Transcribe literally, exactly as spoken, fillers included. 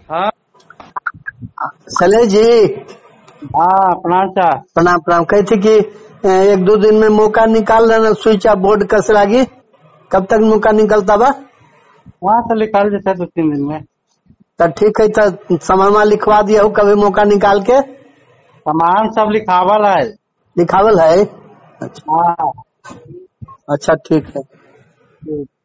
हाँ शैलेश जी, हाँ प्रणाम चा। प्रणाम प्रणाम। कही थी कि ए, एक दो दिन में मौका निकाल लेना, स्विच ऑफ बोर्ड कस लागी। कब तक मौका निकलता बा? वहाँ से निकाल देता दो तीन दिन में। तो ठीक है, तो समय लिखवा दिया हो कभी मौका निकाल के। सामान सब लिखावल है। लिखावल है? अच्छा हाँ अच्छा, ठीक है। ठीक।